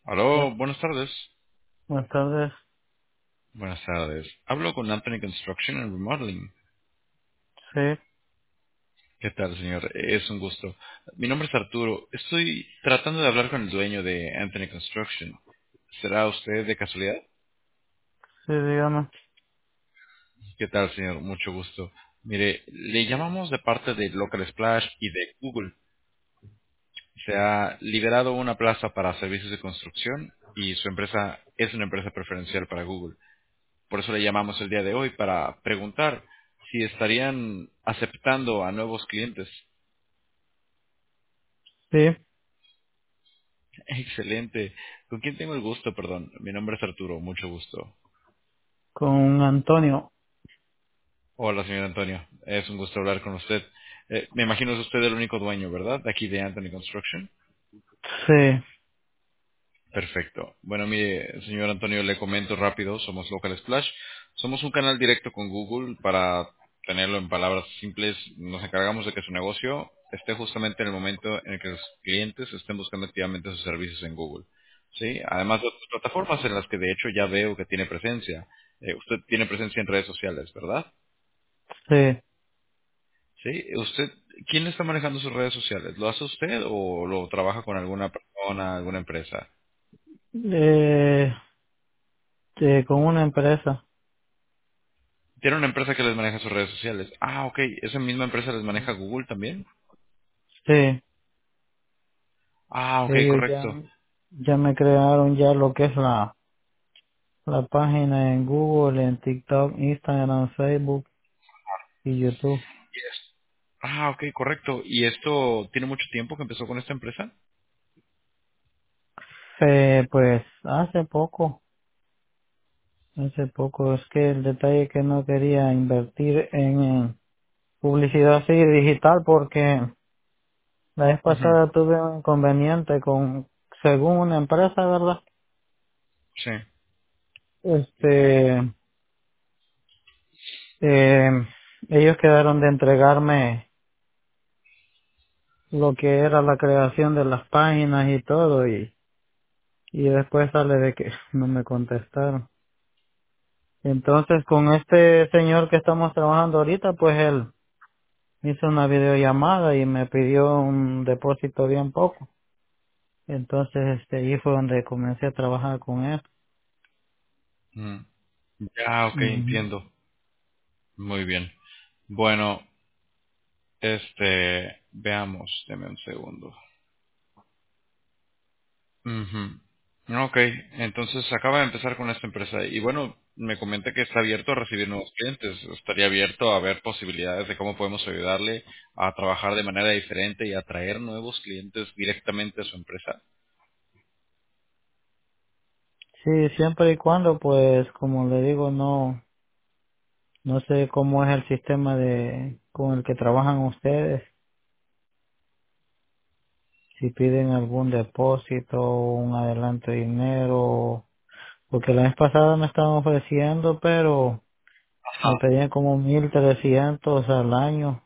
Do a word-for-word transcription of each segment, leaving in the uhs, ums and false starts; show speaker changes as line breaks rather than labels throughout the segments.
Aló,
Hola,
buenas tardes.
buenas tardes.
Buenas tardes. Hablo con Anthony Construction and Remodeling.
Sí,
¿Qué tal, señor? Es un gusto. Mi nombre es Arturo. Estoy tratando de hablar con el dueño de Anthony Construction. ¿Será usted de casualidad?
sí, dígame.
¿Qué tal, señor? Mucho gusto. Mire, le llamamos de parte de Local Splash y de Google. Se ha liberado una plaza para servicios de construcción y su empresa es una empresa preferencial para Google. Por eso le llamamos el día de hoy para preguntar si estarían aceptando a nuevos clientes.
Sí,
Excelente. ¿Con quién tengo el gusto? Perdón. Mi nombre es Arturo. Mucho gusto.
con Antonio.
Hola, señor Antonio. Es un gusto hablar con usted. Eh, me imagino es usted el único dueño, ¿verdad? De aquí de Anthony Construction.
Sí,
Perfecto. Bueno, mire, señor Antonio, le comento rápido. Somos Local Splash. Somos un canal directo con Google para tenerlo en palabras simples. Nos encargamos de que su negocio esté justamente en el momento en el que los clientes estén buscando activamente sus servicios en Google. ¿Sí? Además de otras plataformas en las que de hecho ya veo que tiene presencia. Eh, usted tiene presencia en redes sociales, ¿verdad?
sí.
¿Sí? ¿Usted, quién está manejando sus redes sociales? ¿Lo hace usted o lo trabaja con alguna persona, alguna empresa?
Eh, eh, con una empresa.
Tiene una empresa que les maneja sus redes sociales. Ah, ok. ¿Esa misma empresa les maneja Google también?
Sí,
Ah, ok,
ellos ya,
correcto.
ya me crearon ya lo que es la, la página en Google, en TikTok, Instagram, Facebook y YouTube.
Yes. Ah, ok, correcto. ¿Y esto tiene mucho tiempo que empezó con esta empresa?
Eh, pues hace poco, hace poco es que el detalle es que no quería invertir en, en publicidad así digital porque la vez
Ujú.
pasada tuve un inconveniente con, según una empresa, ¿verdad?
Sí.
Este, eh, ellos quedaron de entregarme lo que era la creación de las páginas y todo y, y después sale de que no me contestaron. Entonces con este señor que estamos trabajando ahorita, pues él hizo una videollamada y me pidió un depósito bien poco. Entonces este, ahí fue donde comencé a trabajar con él.
Mm. Ya, ok,
Ujú.
entiendo. Muy bien. Bueno, este, veamos, deme un segundo. Ujú. Ok, entonces acaba de empezar con esta empresa y bueno, me comenta que está abierto a recibir nuevos clientes. Estaría abierto a ver posibilidades de cómo podemos ayudarle a trabajar de manera diferente y atraer nuevos clientes directamente a su empresa.
Sí, siempre y cuando, pues, como le digo, no, no sé cómo es el sistema de con el que trabajan ustedes, si piden algún depósito, un adelanto de dinero, porque la vez pasada me estaban ofreciendo, pero me
Ajá.
pedían como mil trescientos al año,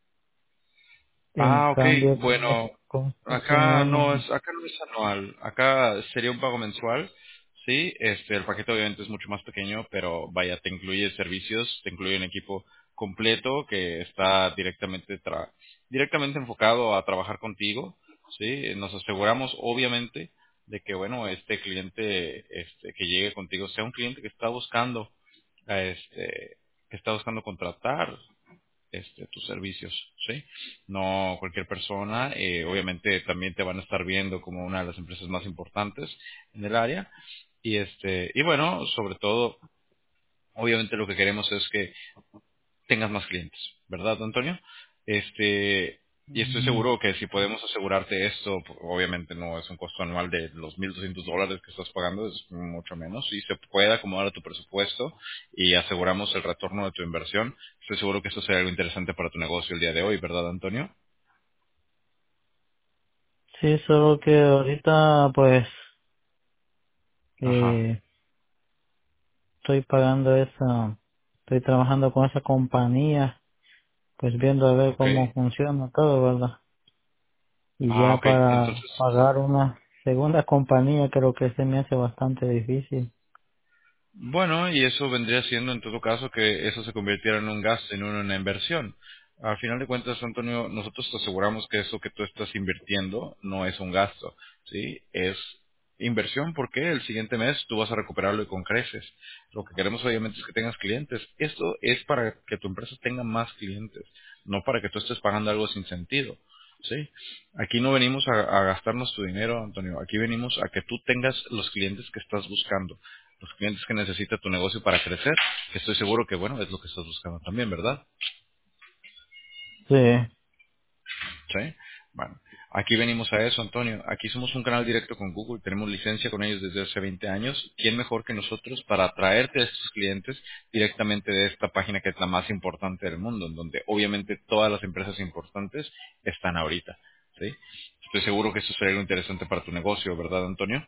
en
Ah, ok.
cambio con, es-
Bueno,
con este
acá
señor
no
no.
es, acá no es anual. Acá sería un pago mensual. Sí, este, el paquete obviamente es mucho más pequeño, pero vaya, te incluye servicios, te incluye un equipo completo que está directamente tra- directamente enfocado a trabajar contigo. Sí, nos aseguramos obviamente de que bueno, este cliente, este, que llegue contigo sea un cliente que está buscando, a este, que está buscando contratar este, tus servicios, ¿sí? No cualquier persona, eh, obviamente también te van a estar viendo como una de las empresas más importantes en el área y este y bueno, sobre todo, obviamente lo que queremos es que tengas más clientes, ¿verdad, Antonio? Este, y estoy
Ujú.
seguro que si podemos asegurarte esto, pues, obviamente no es un costo anual de los mil doscientos dólares que estás pagando, es mucho menos, y se puede acomodar a tu presupuesto y aseguramos el retorno de tu inversión. Estoy seguro que esto será algo interesante para tu negocio el día de hoy, ¿verdad, Antonio?
Sí, solo que ahorita pues
Ajá,
eh, estoy pagando esa, estoy trabajando con esa compañía, pues viendo a ver
ok.
cómo funciona todo, ¿verdad? Y
Ah,
ya
ok,
para
entonces,
pagar una, segunda compañía creo que se me hace bastante difícil.
Bueno, y eso vendría siendo en todo caso que eso se convirtiera en un gasto y no en una inversión. Al final de cuentas, Antonio, nosotros te aseguramos que eso que tú estás invirtiendo no es un gasto, ¿sí? Es inversión porque el siguiente mes tú vas a recuperarlo y con creces. Lo que queremos obviamente es que tengas clientes. Esto es para que tu empresa tenga más clientes, no para que tú estés pagando algo sin sentido. ¿Sí? Aquí no venimos a, a gastarnos tu dinero, Antonio. Aquí venimos a que tú tengas los clientes que estás buscando, los clientes que necesita tu negocio para crecer, que estoy seguro que, bueno, es lo que estás buscando también, ¿verdad?
Sí,
¿Sí? Bueno, aquí venimos a eso, Antonio. Aquí somos un canal directo con Google, tenemos licencia con ellos desde hace veinte años. ¿Quién mejor que nosotros para atraerte a estos clientes directamente de esta página que es la más importante del mundo, en donde obviamente todas las empresas importantes están ahorita? ¿Sí? Estoy seguro que eso sería algo interesante para tu negocio, ¿verdad, Antonio?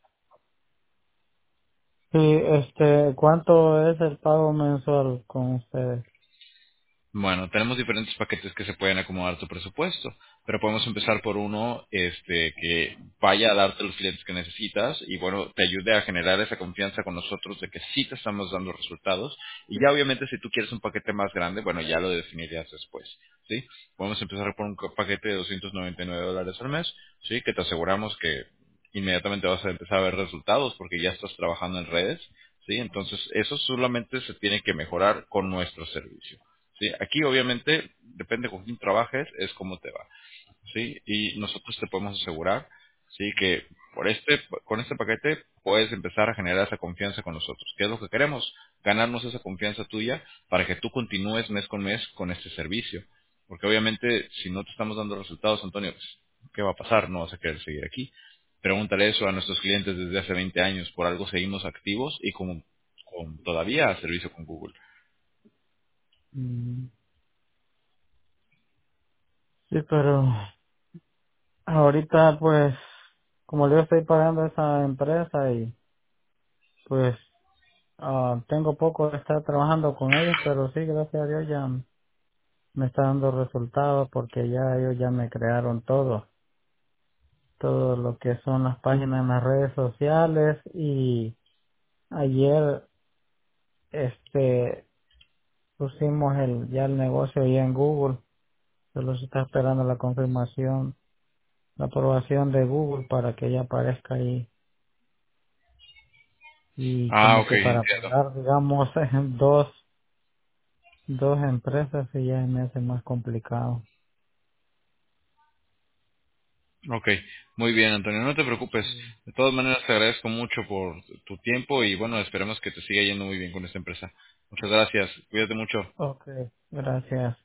sí, este, ¿cuánto es el pago mensual con ustedes?
Bueno, tenemos diferentes paquetes que se pueden acomodar a tu presupuesto, pero podemos empezar por uno este, que vaya a darte los clientes que necesitas y bueno, te ayude a generar esa confianza con nosotros de que sí te estamos dando resultados. Y ya obviamente si tú quieres un paquete más grande, bueno, ya lo definirías después, ¿sí? Podemos empezar por un co- paquete de doscientos noventa y nueve dólares al mes, ¿sí? Que te aseguramos que inmediatamente vas a empezar a ver resultados porque ya estás trabajando en redes, ¿sí? Entonces eso solamente se tiene que mejorar con nuestro servicio. Sí, aquí obviamente depende con quién trabajes, es cómo te va, ¿sí? Y nosotros te podemos asegurar, ¿sí? Que por este, con este paquete puedes empezar a generar esa confianza con nosotros. ¿Qué es lo que queremos? Ganarnos esa confianza tuya para que tú continúes mes con mes con este servicio. Porque obviamente si no te estamos dando resultados, Antonio, pues, ¿qué va a pasar? No vas a querer seguir aquí. Pregúntale eso a nuestros clientes desde hace veinte años. Por algo seguimos activos y como, con todavía a servicio con Google.
Mm, sí, pero ahorita pues, como yo estoy pagando a esa empresa y pues ah, tengo poco de estar trabajando con ellos, pero sí, gracias a Dios ya me está dando resultados porque ya ellos ya me crearon todo, todo lo que son las páginas en las redes sociales y ayer este pusimos el ya el negocio ahí en Google, solo se está esperando la confirmación, la aprobación de Google para que ya aparezca ahí y
Ah,
como
ok,
que para
entiendo.
pagar digamos dos dos empresas y ya me hace más complicado.
Ok, muy bien, Antonio, no te preocupes.
Sí.
De todas maneras, te agradezco mucho por tu tiempo y bueno, esperemos que te siga yendo muy bien con esta empresa. Muchas gracias, cuídate mucho.
Okay, gracias.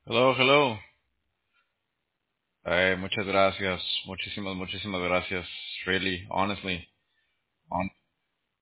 Hello, hello. Eh, muchas gracias. Muchísimas, muchísimas gracias. Really, honestly.